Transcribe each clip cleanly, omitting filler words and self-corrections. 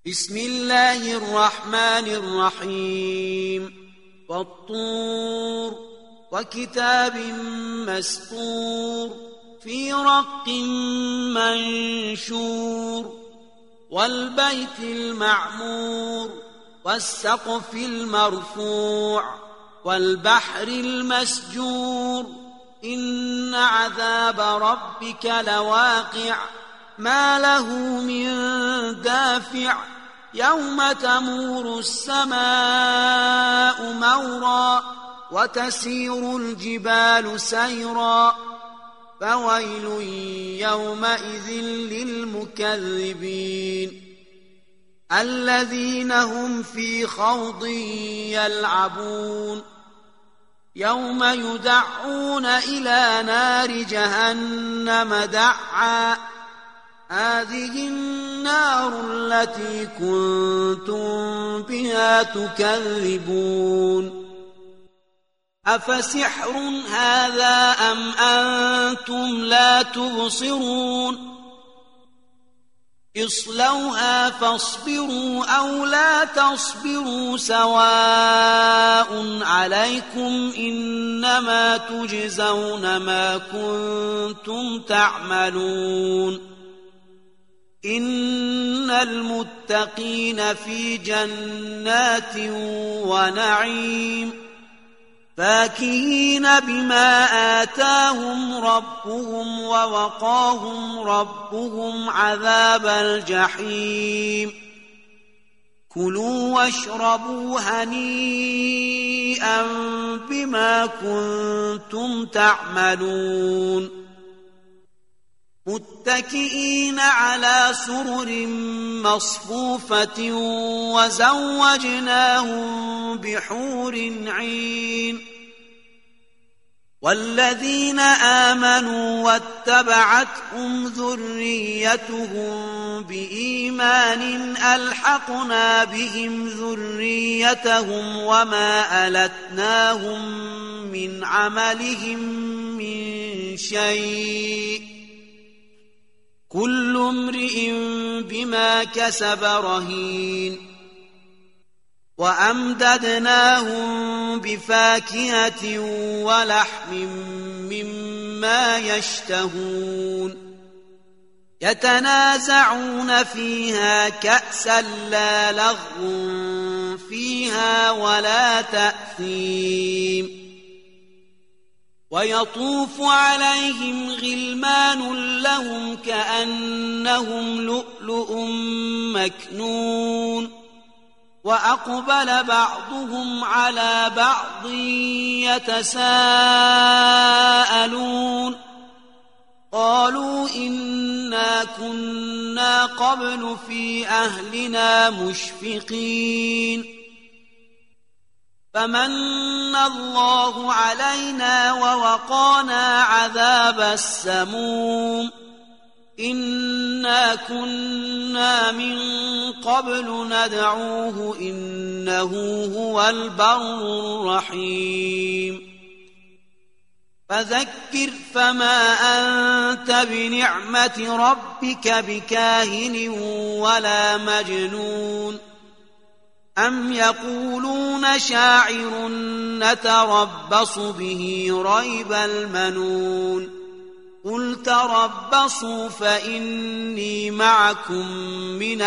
بسم الله الرحمن الرحيم والطور وكتاب مسطور في رق منشور والبيت المعمور والسقف المرفوع والبحر المسجور إن عذاب ربك لواقع ما له من دافع يوم تمور السماء مورا وتسير الجبال سيرا فويل يومئذ للمكذبين الذين هم في خوض يلعبون يوم يدعون إلى نار جهنم دعا هذه النار التي كنتم بها تكذبون أفسحر هذا أم أنتم لا تبصرون اصلوها فاصبروا أو لا تصبروا سواء عليكم إنما تجزون ما كنتم تعملون إن المتقين في جنات ونعيم فاكهين بما آتاهم ربهم ووقاهم ربهم عذاب الجحيم كلوا واشربوا هنيئا بما كنتم تعملون متكئين على سرر مصفوفة وزوجناهم بحور عين والذين آمنوا واتبعتهم ذريتهم بإيمان ألحقنا بهم ذريتهم وما ألتناهم من عملهم من شيء كل امرئ بما كسب رهين وأمددناهم بفاكهة ولحم مما يشتهون يتنازعون فيها كأسا لا لغو فيها ولا تأثيم ويطوف عليهم غلمان لهم كأنهم لؤلؤ مكنون وأقبل بعضهم على بعض يتساءلون قالوا إنا كنا قبل في أهلنا مشفقين فمن الله علينا ووقانا عذاب السموم إنا كنا من قبل ندعوه إنه هو البر الرحيم فذكر فما أنت بنعمة ربك بكاهن ولا مجنون أم يقولون شاعر نتربص به ريب المنون قل تربصوا فإني معكم من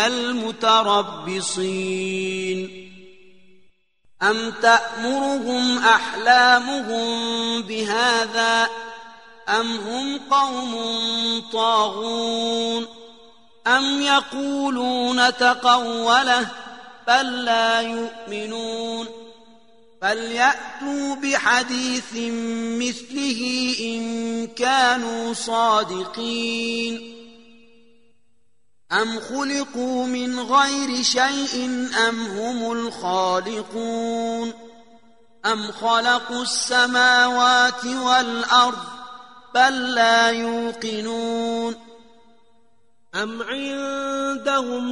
المتربصين أم تأمرهم أحلامهم بهذا أم هم قوم طاغون أم يقولون تقوله بل لا يؤمنون فليأتوا بحديث مثله إن كانوا صادقين أم خلقوا من غير شيء أم هم الخالقون أم خلقوا السماوات والأرض بل لا يوقنون أم عندهم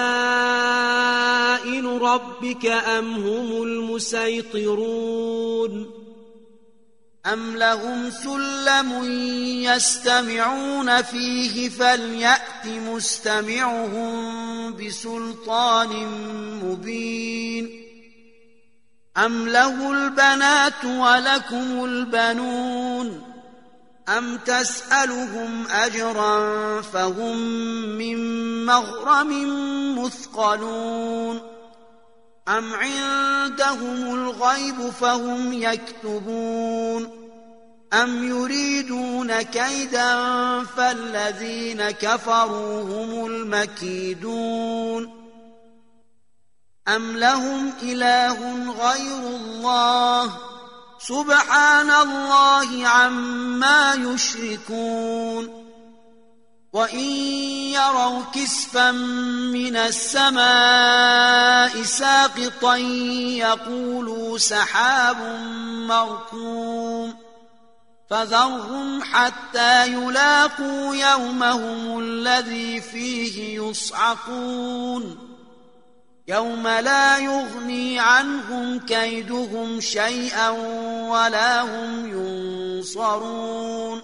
خزائن ربك أم هم المسيطرون أم لهم سلم يستمعون فيه فليأت مستمعهم بسلطان مبين أم له البنات ولكم البنون أم تسألهم أجرا فهم من مغرم مثقلون أم عندهم الغيب فهم يكتبون أم يريدون كيدا فالذين كفروا هم المكيدون أم لهم إله غير الله سبحان الله عما يشركون وإن يروا كسفا من السماء ساقطا يقولوا سحاب مركوم فذرهم حتى يلاقوا يومهم الذي فيه يصعقون يوم لا يغني عنهم كيدهم شيئا ولا هم ينصرون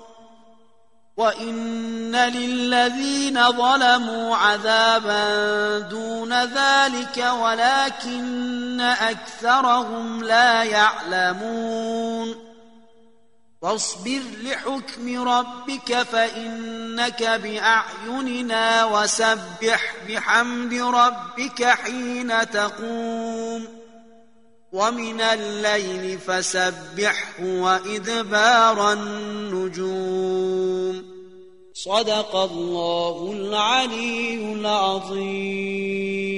وإن للذين ظلموا عذابا دون ذلك ولكن أكثرهم لا يعلمون واصبر لحكم ربك فإنك بأعيننا وسبح بحمد ربك حين تقوم ومن الليل فسبحه وإدبار النجوم صدق الله العلي العظيم.